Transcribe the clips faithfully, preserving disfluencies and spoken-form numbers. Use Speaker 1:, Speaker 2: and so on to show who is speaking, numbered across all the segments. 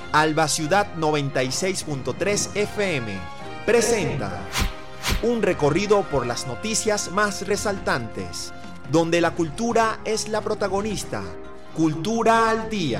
Speaker 1: Alba Ciudad noventa y seis punto tres F M presenta un recorrido por las noticias más resaltantes, donde la cultura es la protagonista. Cultura al Día.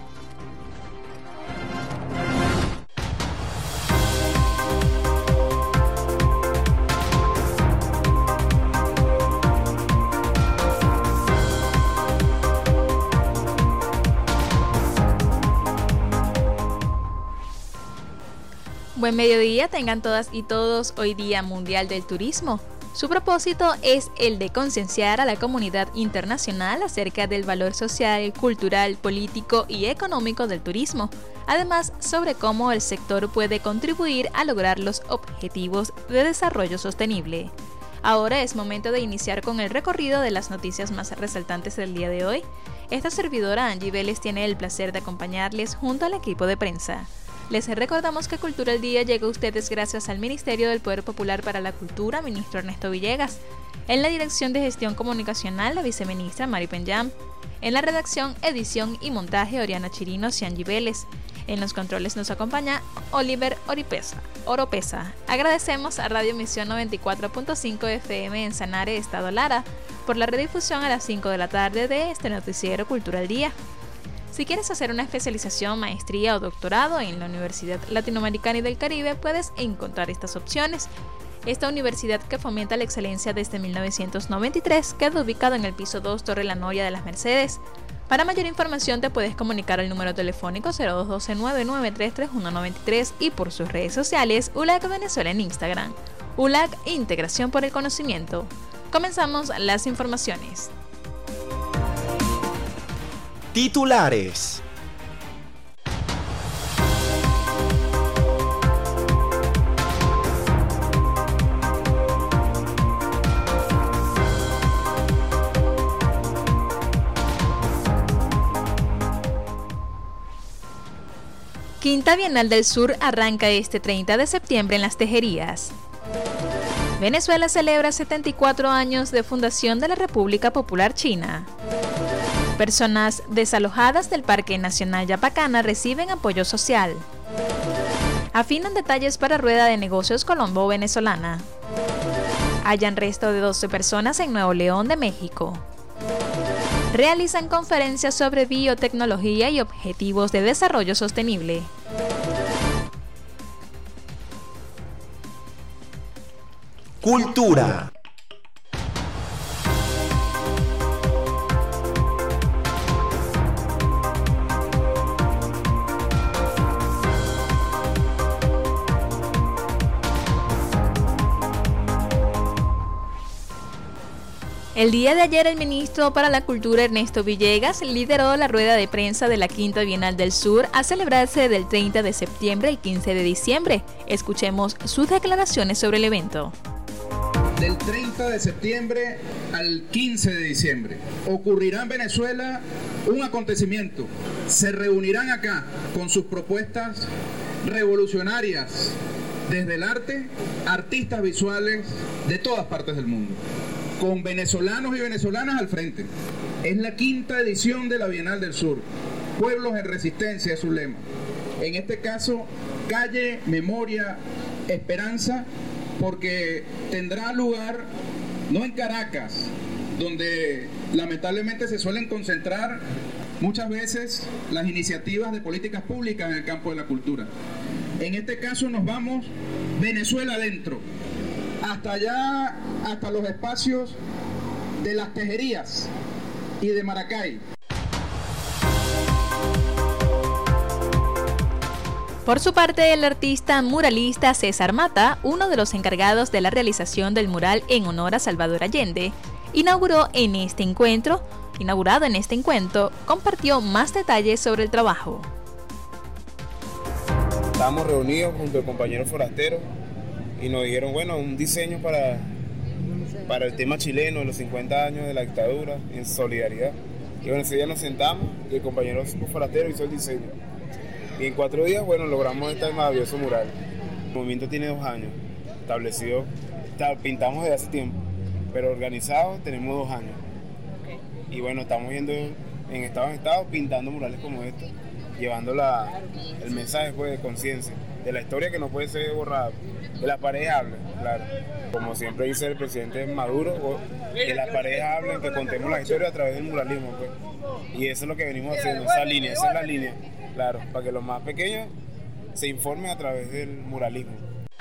Speaker 2: Buen mediodía tengan todas y todos hoy Día Mundial del Turismo. Su propósito es el de concienciar a la comunidad internacional acerca del valor social, cultural, político y económico del turismo, además sobre cómo el sector puede contribuir a lograr los objetivos de desarrollo sostenible. Ahora es momento de iniciar con el recorrido de las noticias más resaltantes del día de hoy. Esta servidora Angie Vélez tiene el placer de acompañarles junto al equipo de prensa. Les recordamos que Cultura al Día llega a ustedes gracias al Ministerio del Poder Popular para la Cultura, ministro Ernesto Villegas. En la Dirección de Gestión Comunicacional, la viceministra Mari Penyam. En la redacción, edición y montaje, Oriana Chirinos y Angie Vélez. En los controles nos acompaña Oliver Oropesa. Oropesa. Agradecemos a Radio Misión noventa y cuatro punto cinco F M en Sanare, Estado Lara, por la redifusión a las cinco de la tarde de este noticiero Cultura al Día. Si quieres hacer una especialización, maestría o doctorado en la Universidad Latinoamericana y del Caribe, puedes encontrar estas opciones. Esta universidad, que fomenta la excelencia desde mil novecientos noventa y tres, queda ubicada en el piso dos, Torre La Noria de las Mercedes. Para mayor información te puedes comunicar al número telefónico cero dos uno dos nueve nueve tres tres uno nueve tres y por sus redes sociales U L A C Venezuela en Instagram. U L A C, Integración por el Conocimiento. Comenzamos las informaciones.
Speaker 1: Titulares.
Speaker 2: Quinta Bienal del Sur arranca este treinta de septiembre en Las Tejerías. Venezuela celebra setenta y cuatro años de fundación de la República Popular China. Personas desalojadas del Parque Nacional Yapacana reciben apoyo social. Afinan detalles para rueda de negocios colombo-venezolana. Hallan resto de doce personas en Nuevo León de México. Realizan conferencias sobre biotecnología y objetivos de desarrollo sostenible.
Speaker 1: Cultura.
Speaker 2: El día de ayer el ministro para la Cultura Ernesto Villegas lideró la rueda de prensa de la Quinta Bienal del Sur a celebrarse del treinta de septiembre al quince de diciembre. Escuchemos sus declaraciones sobre el evento.
Speaker 3: Del treinta de septiembre al quince de diciembre ocurrirá en Venezuela un acontecimiento. Se reunirán acá con sus propuestas revolucionarias desde el arte, artistas visuales de todas partes del mundo, con venezolanos y venezolanas al frente. Es la quinta edición de la Bienal del Sur. Pueblos en resistencia es su lema. En este caso, calle, memoria, esperanza, porque tendrá lugar no en Caracas, donde lamentablemente se suelen concentrar muchas veces las iniciativas de políticas públicas en el campo de la cultura. En este caso nos vamos Venezuela adentro, hasta allá, hasta los espacios de Las Tejerías y de Maracay.
Speaker 2: Por su parte, el artista muralista César Mata, uno de los encargados de la realización del mural en honor a Salvador Allende, inauguró en este encuentro, inaugurado en este encuentro, compartió más detalles sobre el trabajo.
Speaker 4: Estábamos reunidos junto al compañero forastero y nos dijeron, bueno, un diseño para, para el tema chileno de los cincuenta años de la dictadura, en solidaridad. Y bueno, ese día nos sentamos y el compañero forastero hizo el diseño. Y en cuatro días, bueno, logramos este maravilloso mural. El movimiento tiene dos años establecido, pintamos desde hace tiempo, pero organizado tenemos dos años. Y bueno, estamos viendo en estado en estado pintando murales como estos. llevando la, el mensaje pues, de conciencia, de la historia que no puede ser borrada, que las paredes hablen, claro. Como siempre dice el presidente Maduro, que las paredes hablen, que contemos la historia a través del muralismo. Pues. Y eso es lo que venimos haciendo, esa línea, esa es la línea, claro, para que los más pequeños se informen a través del muralismo.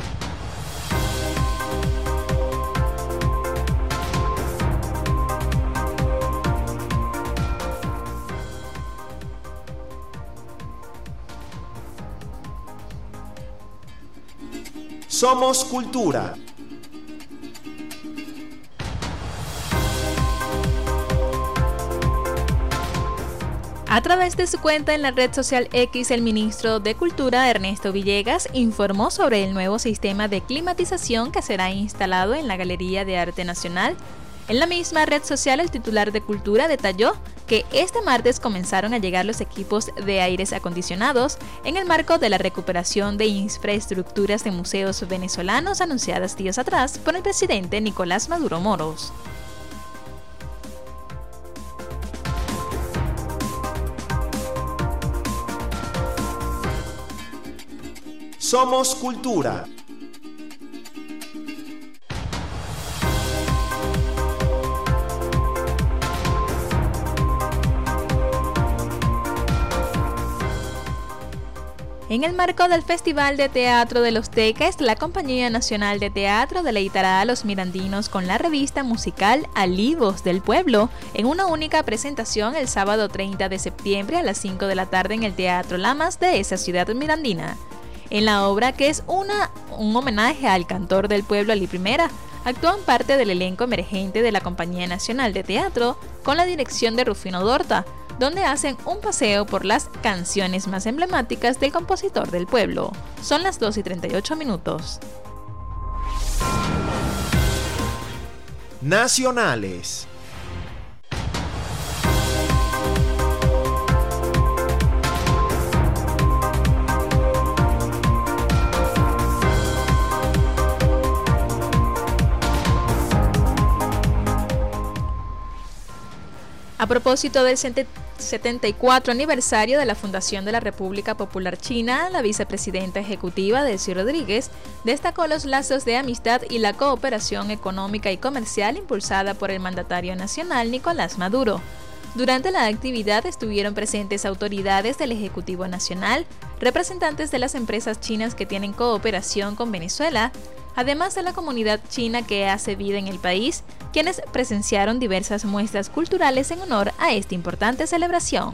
Speaker 1: Somos Cultura.
Speaker 2: A través de su cuenta en la red social X, el ministro de Cultura, Ernesto Villegas, informó sobre el nuevo sistema de climatización que será instalado en la Galería de Arte Nacional. En la misma red social, el titular de Cultura detalló que este martes comenzaron a llegar los equipos de aires acondicionados en el marco de la recuperación de infraestructuras de museos venezolanos anunciadas días atrás por el presidente Nicolás Maduro Moros.
Speaker 1: Somos Cultura.
Speaker 2: En el marco del Festival de Teatro de los Teques, la Compañía Nacional de Teatro deleitará a los mirandinos con la revista musical Alivos del Pueblo en una única presentación el sábado treinta de septiembre a las cinco de la tarde en el Teatro Lamas de esa ciudad mirandina. En la obra, que es una, un homenaje al cantor del pueblo Ali Primera, actúan parte del elenco emergente de la Compañía Nacional de Teatro con la dirección de Rufino Dorta, donde hacen un paseo por las canciones más emblemáticas del compositor del pueblo. Son las dos y treinta y ocho minutos.
Speaker 1: Nacionales.
Speaker 2: A propósito del setenta y cuatro aniversario de la fundación de la República Popular China, la vicepresidenta ejecutiva Delcy Rodríguez destacó los lazos de amistad y la cooperación económica y comercial impulsada por el mandatario nacional Nicolás Maduro. Durante la actividad estuvieron presentes autoridades del Ejecutivo Nacional, representantes de las empresas chinas que tienen cooperación con Venezuela, además de la comunidad china que hace vida en el país, quienes presenciaron diversas muestras culturales en honor a esta importante celebración.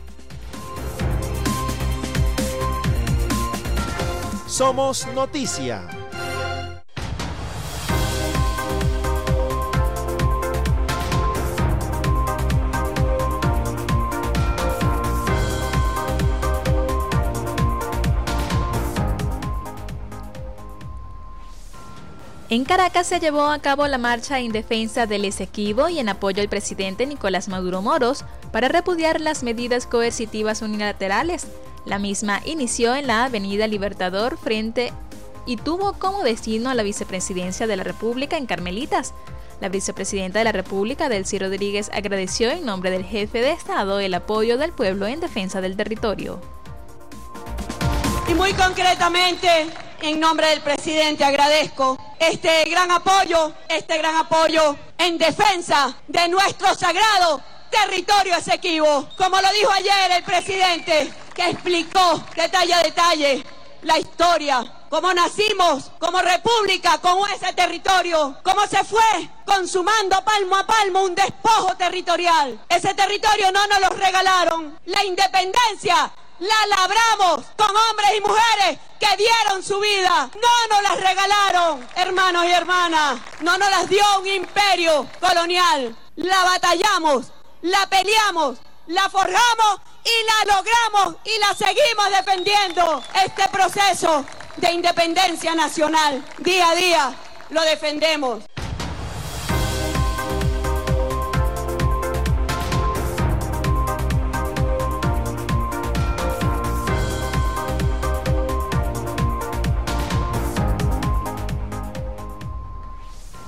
Speaker 1: Somos Noticia.
Speaker 2: En Caracas se llevó a cabo la marcha en defensa del Esequibo y en apoyo al presidente Nicolás Maduro Moros para repudiar las medidas coercitivas unilaterales. La misma inició en la Avenida Libertador frente y tuvo como destino a la vicepresidencia de la República en Carmelitas. La vicepresidenta de la República, Delcy Rodríguez, agradeció en nombre del jefe de Estado el apoyo del pueblo en defensa del territorio.
Speaker 5: Y muy concretamente, en nombre del presidente, agradezco este gran apoyo, este gran apoyo en defensa de nuestro sagrado territorio Esequibo. Como lo dijo ayer el presidente, que explicó detalle a detalle la historia, cómo nacimos como república con ese territorio, cómo se fue consumando palmo a palmo un despojo territorial. Ese territorio no nos lo regalaron. La independencia la labramos con hombres y mujeres que dieron su vida. No nos las regalaron, hermanos y hermanas. No nos las dio un imperio colonial. La batallamos, la peleamos, la forjamos y la logramos y la seguimos defendiendo. Este proceso de independencia nacional, día a día, lo defendemos.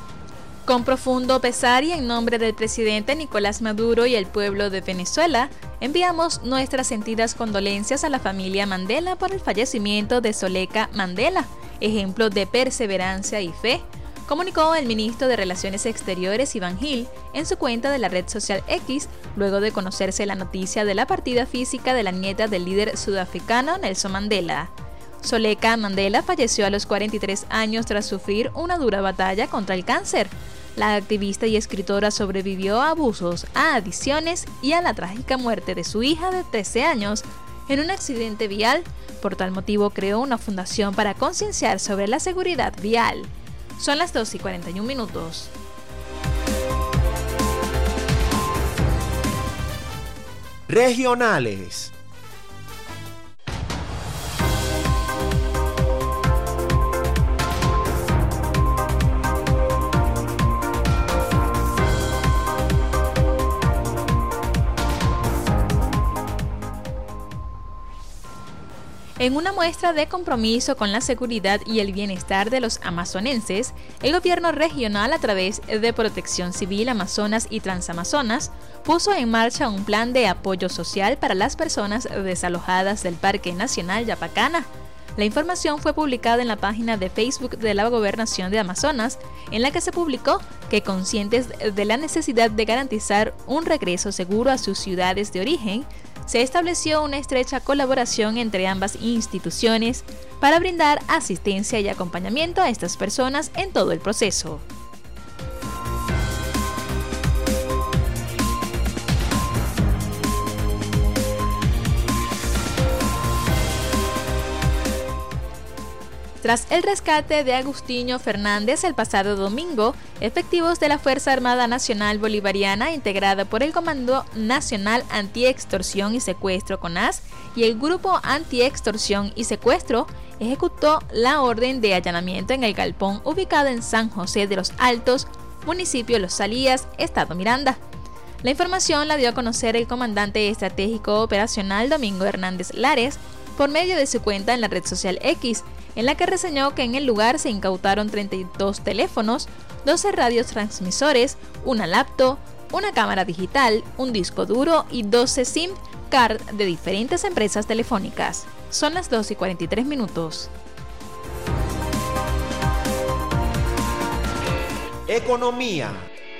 Speaker 2: Con profundo pesar y en nombre del presidente Nicolás Maduro y el pueblo de Venezuela, Enviamos nuestras sentidas condolencias a la familia Mandela por el fallecimiento de Soleca Mandela, ejemplo de perseverancia y fe, comunicó el ministro de Relaciones Exteriores Iván Gil en su cuenta de la red social X, luego de conocerse la noticia de la partida física de la nieta del líder sudafricano Nelson Mandela. Soleca Mandela falleció a los cuarenta y tres años tras sufrir una dura batalla contra el cáncer. La activista y escritora sobrevivió a abusos, a adicciones y a la trágica muerte de su hija de trece años en un accidente vial. Por tal motivo creó una fundación para concienciar sobre la seguridad vial. Son las dos y cuarenta y un minutos.
Speaker 1: Regionales.
Speaker 2: En una muestra de compromiso con la seguridad y el bienestar de los amazonenses, el gobierno regional, a través de Protección Civil Amazonas y Transamazonas, puso en marcha un plan de apoyo social para las personas desalojadas del Parque Nacional Yapacana. La información fue publicada en la página de Facebook de la Gobernación de Amazonas, en la que se publicó que, conscientes de la necesidad de garantizar un regreso seguro a sus ciudades de origen, se estableció una estrecha colaboración entre ambas instituciones para brindar asistencia y acompañamiento a estas personas en todo el proceso. Tras el rescate de Agustinho Fernández el pasado domingo, efectivos de la Fuerza Armada Nacional Bolivariana, integrada por el Comando Nacional Antiextorsión y Secuestro CONAS y el Grupo Antiextorsión y Secuestro, ejecutó la orden de allanamiento en el galpón ubicado en San José de los Altos, municipio Los Salías, estado Miranda. La información la dio a conocer el comandante estratégico operacional Domingo Hernández Lares por medio de su cuenta en la red social X, en la que reseñó que en el lugar se incautaron treinta y dos teléfonos, doce radios transmisores, una laptop, una cámara digital, un disco duro y doce SIM card de diferentes empresas telefónicas. Son las dos y cuarenta y tres minutos.
Speaker 1: Economía.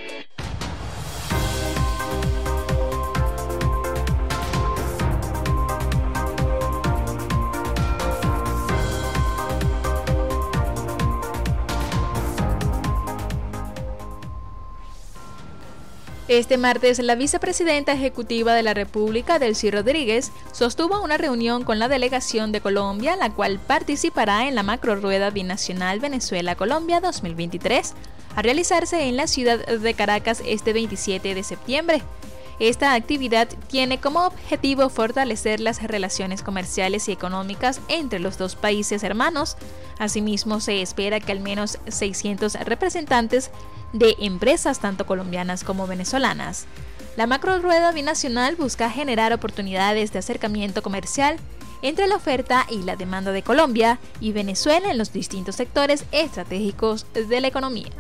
Speaker 2: Este martes, la vicepresidenta ejecutiva de la República, Delcy Rodríguez, sostuvo una reunión con la delegación de Colombia, la cual participará en la macrorueda binacional Venezuela-Colombia dos mil veintitrés, a realizarse en la ciudad de Caracas este veintisiete de septiembre. Esta actividad tiene como objetivo fortalecer las relaciones comerciales y económicas entre los dos países hermanos. Asimismo, se espera que al menos seiscientos representantes de empresas tanto colombianas como venezolanas. La macrorueda binacional busca generar oportunidades de acercamiento comercial entre la oferta y la demanda de Colombia y Venezuela en los distintos sectores estratégicos de la economía.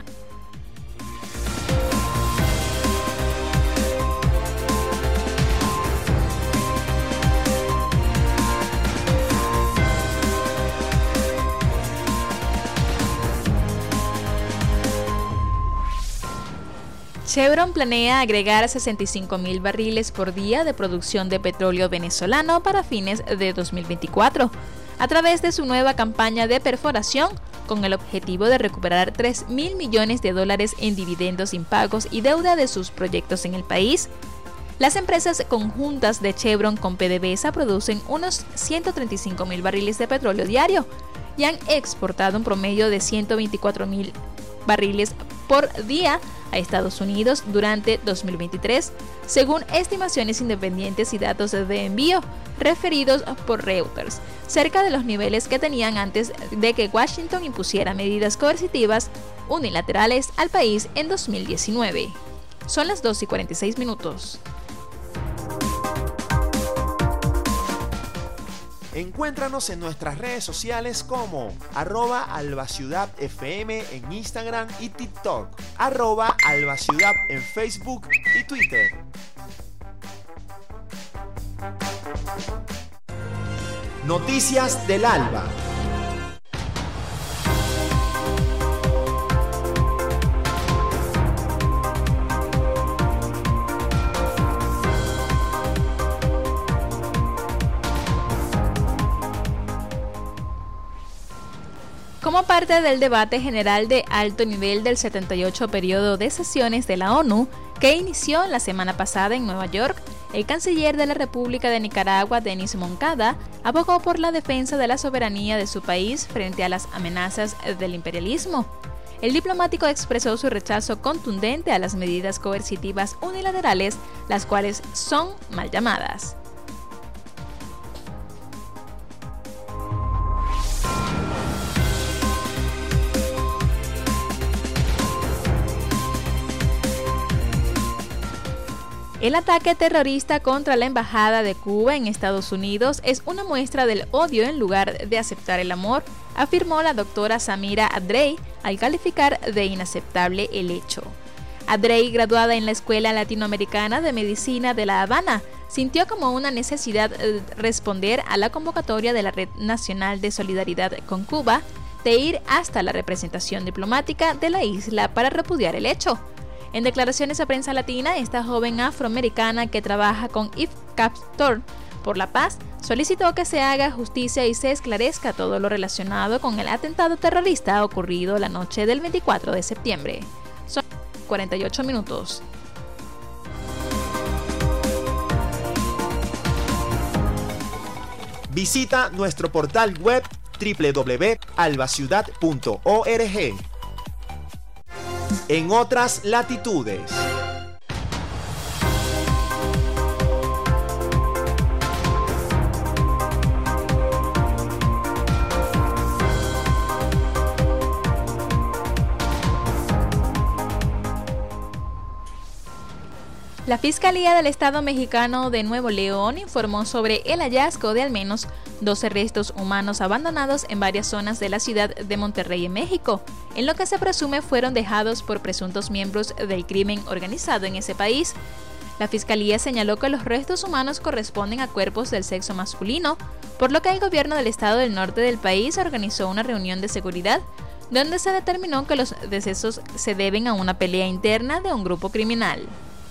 Speaker 2: Chevron planea agregar sesenta y cinco mil barriles por día de producción de petróleo venezolano para fines de dos mil veinticuatro, a través de su nueva campaña de perforación, con el objetivo de recuperar tres mil millones de dólares en dividendos impagos y deuda de sus proyectos en el país. Las empresas conjuntas de Chevron con PDVSA producen unos ciento treinta y cinco mil barriles de petróleo diario y han exportado un promedio de ciento veinticuatro mil barriles por día a Estados Unidos durante dos mil veintitrés, según estimaciones independientes y datos de envío referidos por Reuters, cerca de los niveles que tenían antes de que Washington impusiera medidas coercitivas unilaterales al país en dos mil diecinueve. Son las dos y cuarenta y seis minutos.
Speaker 1: Encuéntranos en nuestras redes sociales como arroba albaciudadfm en Instagram y TikTok, arroba albaciudad en Facebook y Twitter. Noticias del Alba.
Speaker 2: Como parte del debate general de alto nivel del setenta y ocho periodo de sesiones de la ONU, que inició la semana pasada en Nueva York, el canciller de la República de Nicaragua, Denis Moncada, abogó por la defensa de la soberanía de su país frente a las amenazas del imperialismo. El diplomático expresó su rechazo contundente a las medidas coercitivas unilaterales, las cuales son mal llamadas. El ataque terrorista contra la Embajada de Cuba en Estados Unidos es una muestra del odio en lugar de aceptar el amor, afirmó la doctora Samira Adrey al calificar de inaceptable el hecho. Adrey, graduada en la Escuela Latinoamericana de Medicina de La Habana, sintió como una necesidad responder a la convocatoria de la Red Nacional de Solidaridad con Cuba de ir hasta la representación diplomática de la isla para repudiar el hecho. En declaraciones a Prensa Latina, esta joven afroamericana que trabaja con I F Captor por la Paz solicitó que se haga justicia y se esclarezca todo lo relacionado con el atentado terrorista ocurrido la noche del veinticuatro de septiembre. Son cuarenta y ocho minutos.
Speaker 1: Visita nuestro portal web doble u doble u doble u punto albaciudad punto org. En otras latitudes.
Speaker 2: La Fiscalía del Estado mexicano de Nuevo León informó sobre el hallazgo de al menos doce restos humanos abandonados en varias zonas de la ciudad de Monterrey, en México, en lo que se presume fueron dejados por presuntos miembros del crimen organizado en ese país. La Fiscalía señaló que los restos humanos corresponden a cuerpos del sexo masculino, por lo que el gobierno del estado del norte del país organizó una reunión de seguridad donde se determinó que los decesos se deben a una pelea interna de un grupo criminal.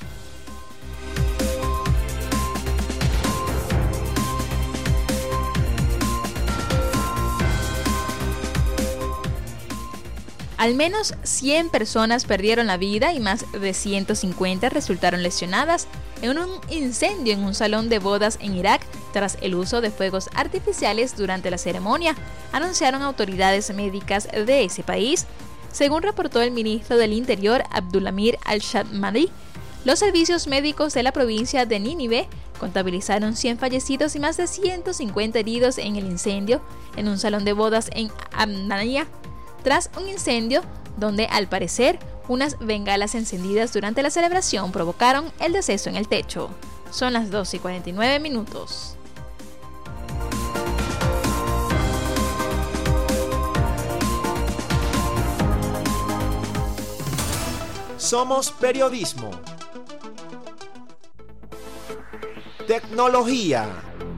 Speaker 2: Al menos cien personas perdieron la vida y más de ciento cincuenta resultaron lesionadas en un incendio en un salón de bodas en Irak tras el uso de fuegos artificiales durante la ceremonia, anunciaron autoridades médicas de ese país. Según reportó el ministro del Interior, Abdulhamid Al-Shadmari, los servicios médicos de la provincia de Nínive contabilizaron cien fallecidos y más de ciento cincuenta heridos en el incendio en un salón de bodas en Amnaya, tras un incendio donde, al parecer, unas bengalas encendidas durante la celebración provocaron el deceso en el techo. Son las doce y cuarenta y nueve minutos.
Speaker 1: Somos periodismo. Tecnología.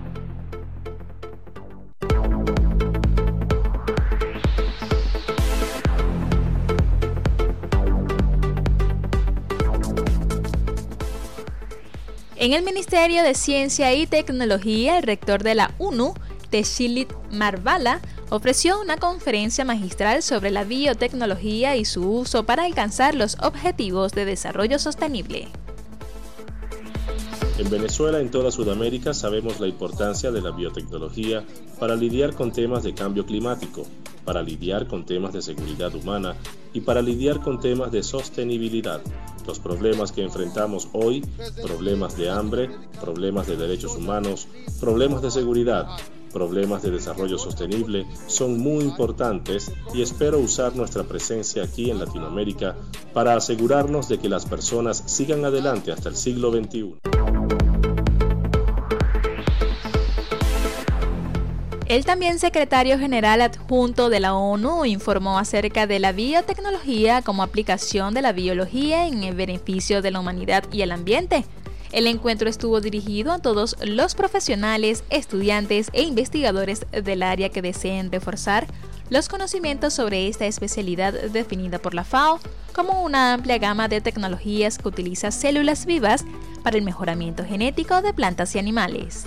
Speaker 2: En el Ministerio de Ciencia y Tecnología, el rector de la U N U, Teshilit Marvala, ofreció una conferencia magistral sobre la biotecnología y su uso para alcanzar los objetivos de desarrollo sostenible.
Speaker 6: En Venezuela y en toda Sudamérica sabemos la importancia de la biotecnología para lidiar con temas de cambio climático, para lidiar con temas de seguridad humana y para lidiar con temas de sostenibilidad. Los problemas que enfrentamos hoy, problemas de hambre, problemas de derechos humanos, problemas de seguridad, problemas de desarrollo sostenible, son muy importantes y espero usar nuestra presencia aquí en Latinoamérica para asegurarnos de que las personas sigan adelante hasta el siglo veintiuno.
Speaker 2: El también secretario general adjunto de la ONU informó acerca de la biotecnología como aplicación de la biología en el beneficio de la humanidad y el ambiente. El encuentro estuvo dirigido a todos los profesionales, estudiantes e investigadores del área que deseen reforzar los conocimientos sobre esta especialidad definida por la FAO como una amplia gama de tecnologías que utiliza células vivas para el mejoramiento genético de plantas y animales.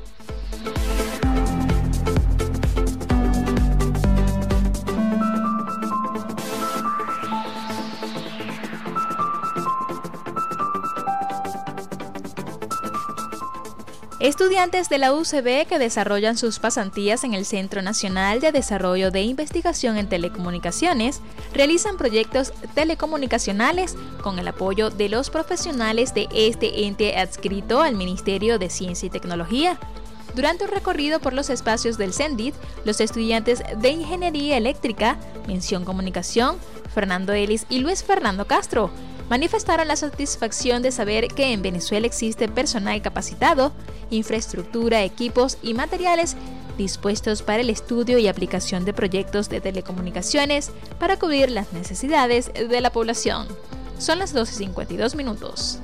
Speaker 2: Estudiantes de la U C B que desarrollan sus pasantías en el Centro Nacional de Desarrollo de Investigación en Telecomunicaciones realizan proyectos telecomunicacionales con el apoyo de los profesionales de este ente adscrito al Ministerio de Ciencia y Tecnología. Durante un recorrido por los espacios del CENDIT, los estudiantes de Ingeniería Eléctrica, Mención Comunicación, Fernando Ellis y Luis Fernando Castro, manifestaron la satisfacción de saber que en Venezuela existe personal capacitado, infraestructura, equipos y materiales dispuestos para el estudio y aplicación de proyectos de telecomunicaciones para cubrir las necesidades de la población. Son las doce y cincuenta y dos minutos.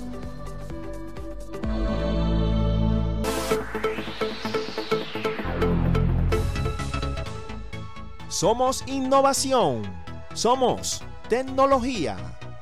Speaker 1: Somos innovación. Somos tecnología.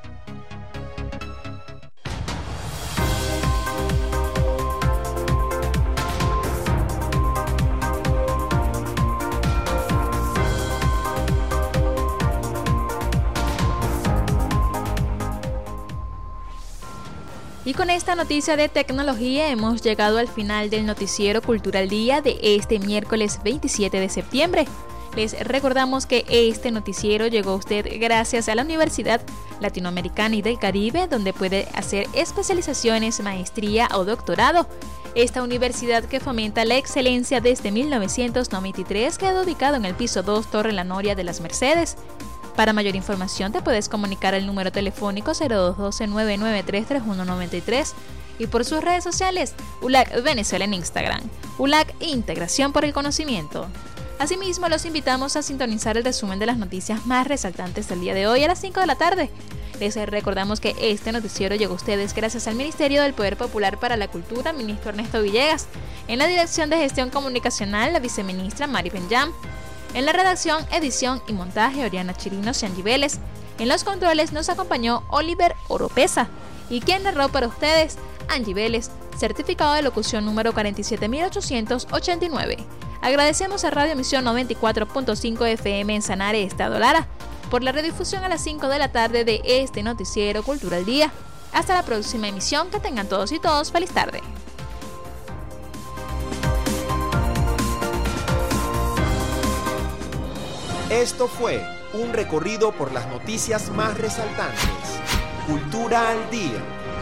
Speaker 2: Y con esta noticia de tecnología hemos llegado al final del noticiero Cultural Día de este miércoles veintisiete de septiembre. Les recordamos que este noticiero llegó a usted gracias a la Universidad Latinoamericana y del Caribe, donde puede hacer especializaciones, maestría o doctorado. Esta universidad, que fomenta la excelencia desde mil novecientos noventa y tres, queda ubicado en el piso dos, Torre La Noria de las Mercedes. Para mayor información te puedes comunicar al número telefónico cero dos uno dos, nueve nueve tres, tres uno nueve tres y por sus redes sociales U L A C Venezuela en Instagram, U L A C Integración por el Conocimiento. Asimismo, los invitamos a sintonizar el resumen de las noticias más resaltantes del día de hoy a las cinco de la tarde. Les recordamos que este noticiero llegó a ustedes gracias al Ministerio del Poder Popular para la Cultura, ministro Ernesto Villegas. En la Dirección de Gestión Comunicacional, la viceministra Mari Benjam. En la redacción, edición y montaje, Oriana Chirinos y Angie Vélez. En los controles nos acompañó Oliver Oropesa. Y quien narró para ustedes, Angie Vélez, certificado de locución número cuarenta y siete mil ochocientos ochenta y nueve. Agradecemos a Radio Misión noventa y cuatro punto cinco F M en Sanare, Estado Lara, por la redifusión a las cinco de la tarde de este noticiero Cultural Día. Hasta la próxima emisión, que tengan todos y todos feliz tarde.
Speaker 1: Esto fue un recorrido por las noticias más resaltantes. Cultura al Día.